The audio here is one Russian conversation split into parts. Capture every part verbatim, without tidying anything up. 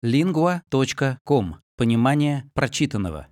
лингва точка ком. Понимание прочитанного.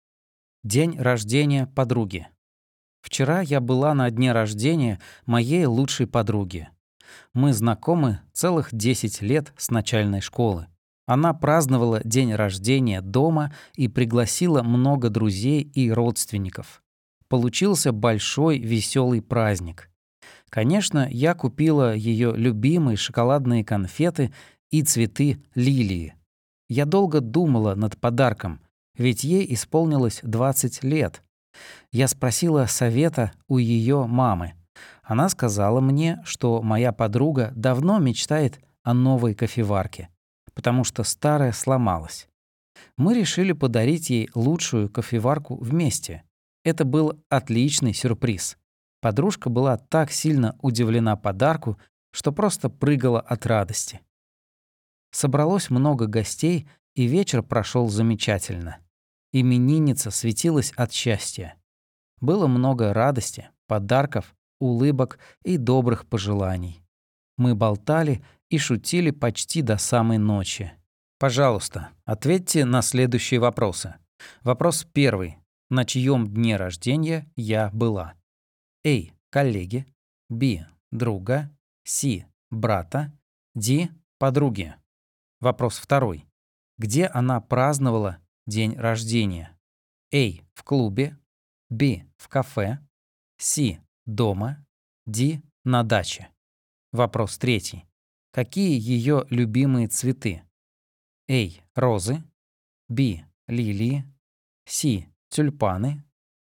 День рождения подруги. Вчера я была на дне рождения моей лучшей подруги. Мы знакомы целых десять лет с начальной школы. Она праздновала день рождения дома и пригласила много друзей и родственников. Получился большой веселый праздник. Конечно, я купила ее любимые шоколадные конфеты и цветы лилии. Я долго думала над подарком, ведь ей исполнилось двадцать лет. Я спросила совета у ее мамы. Она сказала мне, что моя подруга давно мечтает о новой кофеварке, потому что старая сломалась. Мы решили подарить ей лучшую кофеварку вместе. Это был отличный сюрприз. Подружка была так сильно удивлена подарку, что просто прыгала от радости. Собралось много гостей, и вечер прошел замечательно. Именинница светилась от счастья. Было много радости, подарков, улыбок и добрых пожеланий. Мы болтали и шутили почти до самой ночи. Пожалуйста, ответьте на следующие вопросы. Вопрос первый. На чьем дне рождения я была? А. Коллеги. Б. Друга. С. Брата. Д. Подруги. Вопрос второй. Где она праздновала день рождения? А. В клубе. Б. В кафе. С. Дома. Д. На даче. Вопрос третий. Какие ее любимые цветы? А. Розы. Б. Лилии. С. Тюльпаны.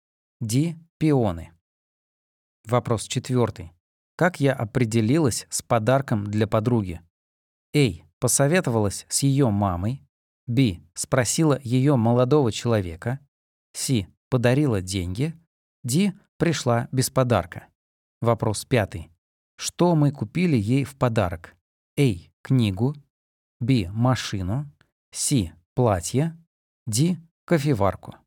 Д. Пионы. Вопрос четвертый. Как я определилась с подарком для подруги? А. Посоветовалась с ее мамой. Б. Спросила ее молодого человека. С. Подарила деньги. Д. Пришла без подарка. Вопрос пятый. Что мы купили ей в подарок? А. Книгу. Б. Машину. С. Платье. Д. Кофеварку.